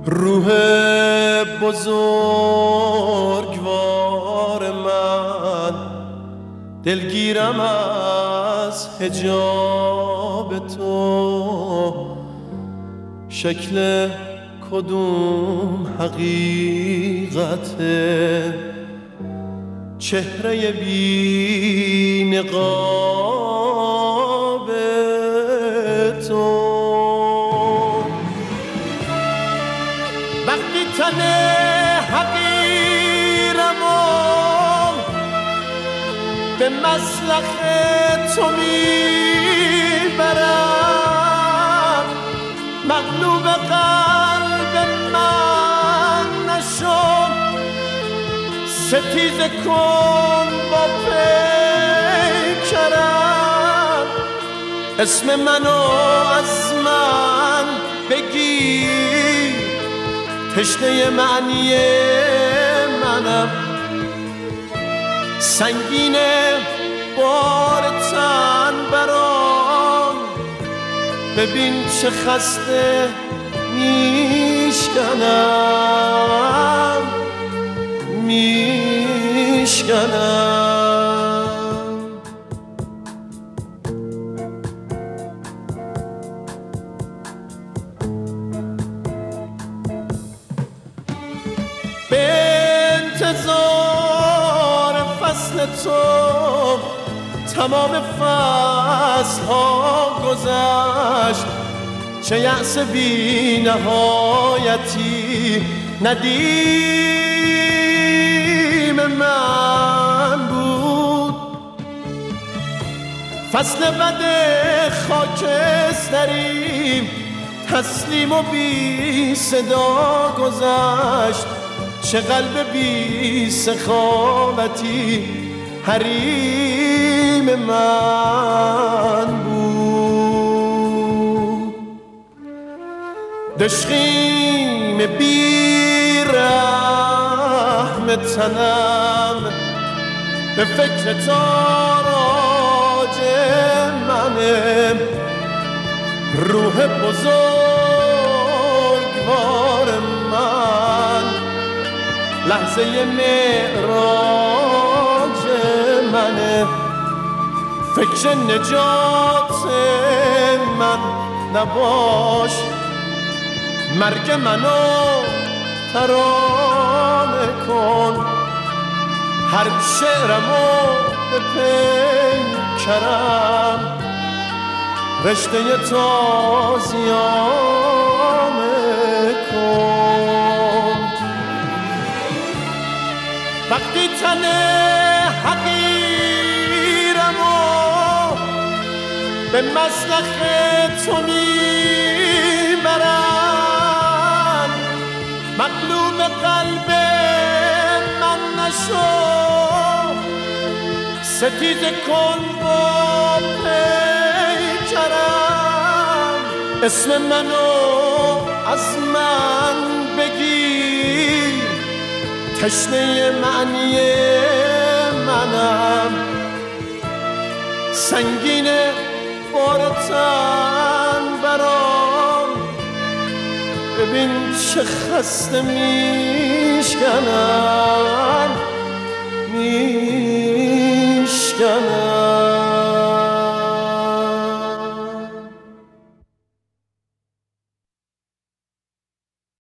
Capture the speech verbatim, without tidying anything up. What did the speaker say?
روح بزرگوار من، دلگیرم از حجاب تو. شکل کدوم حقیقته؟ چهره بی نقاب تو. وقتی تن حقیرم و به مسلخ تو میبرم، مغلوب قلب من نشو، ستیزه کن با پیکرم. اسم منو از من بگیر، تشنه معنی منم. سنگینه بار تن برام، ببین چه خسته میشکنم میشکنم. به انتظار فصل تو تمام فصل ها گذشت، چه یأس بی نهایتی ندیم من بود. فصل بد خاکستری تسلیم و بی صدا گذشت، چه قلب بی سخاوتی حریم من بود. دشخیم بی رحم تنم، به فکر تاراج منه. روح بزرگوار من، لحظه معراج منه. فکر نجات من نباش، مرگ منو ترانه کن. هر شعرمو به پیکرم، رشته تازیانه کن. وقتی تن حقیرم و به مسلخ تو میبرم، مغلوب قلب من نشو، ستیزه کن با پیکرم. اسم منو از من بگیر، تشنه معنی منم. سنگینه بار تن برام، ببین چه خسته میشکنم